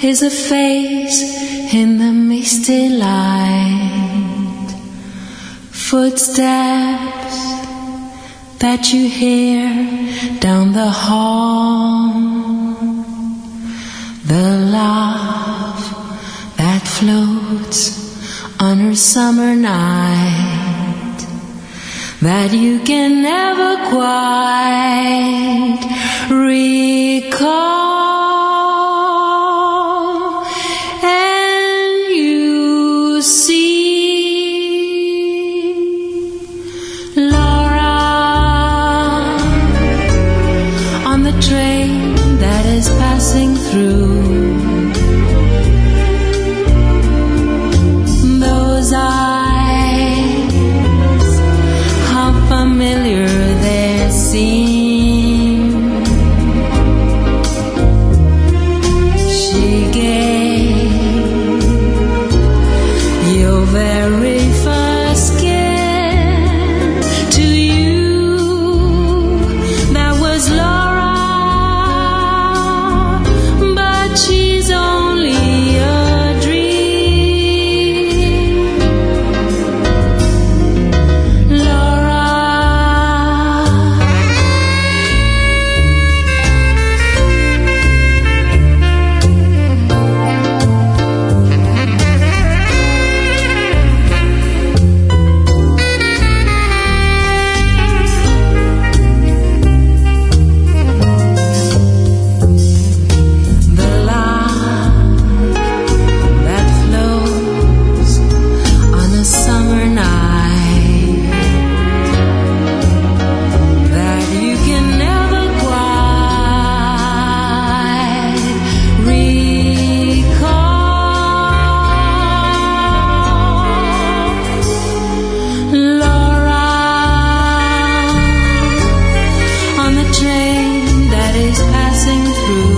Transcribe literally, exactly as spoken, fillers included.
is a face in the misty light, footsteps that you hear down the hall, the love that floats on her summer night that you can never quite recall. Passing through, those eyes, how familiar they seem. She gave your very first kiss to you. That was love. She's only a dream, Laura. Train that is passing through,